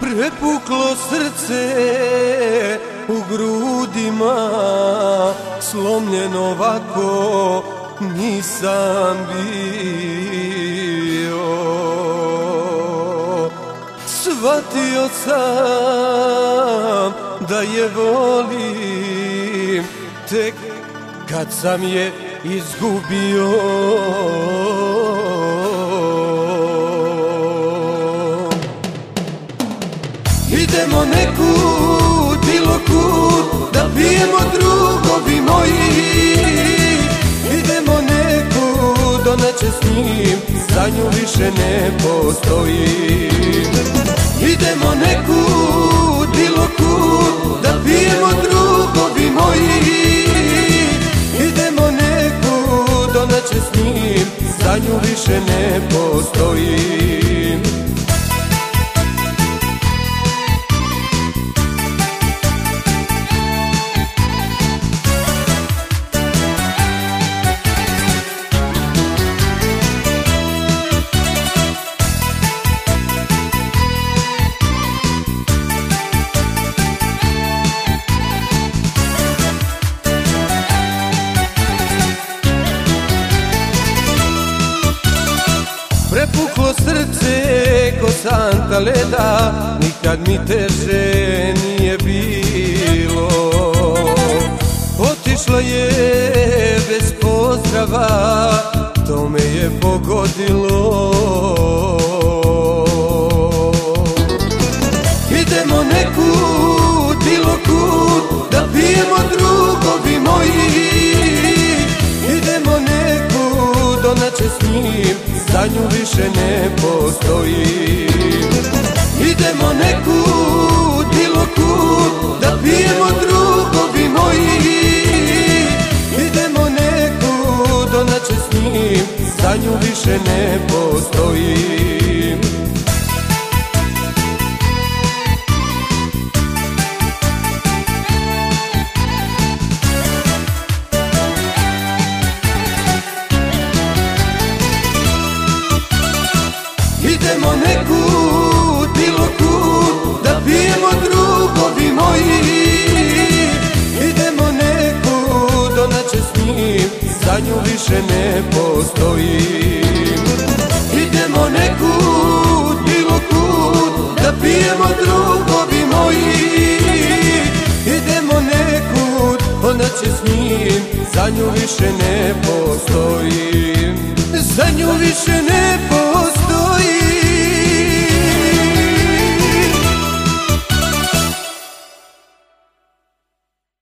Prepuklo srce u grudima, slomljen ovako nisam bio. Shvatio sam da je volim tek kad sam je izgubio. Idemo nekud, bilo kud, da pijemo drugovi moji. Idemo nekud, ona će s njim, za nju više ne postoji. Idemo nekud, bilo kud, da pijemo drugovi moji. Idemo nekud, ona će s njim, za nju više ne postoji. Prepuklo srce ko santa leda, nikad mi teže nije bilo. Otišla je bez pozdrava, to me je pogodilo. Idemo nekud, bilo kud, da pijemo drugovi moji. Idemo nekud, ona će s njim, za nju više ne postoji. Idemo nekud, bilo kud, da pijemo drugovi moji. Idemo nekud, ona će s njim, za nju više ne postoji. Idemo nekud, bilo kud, da pijemo drugovi moji. Idemo nekud, ona će s njim, za nju više ne postoji. Idemo nekud, bilo kud, da pijemo drugovi moji. Idemo nekud, ona će s njim, za nju više ne postoji. Za nju više ne postoji.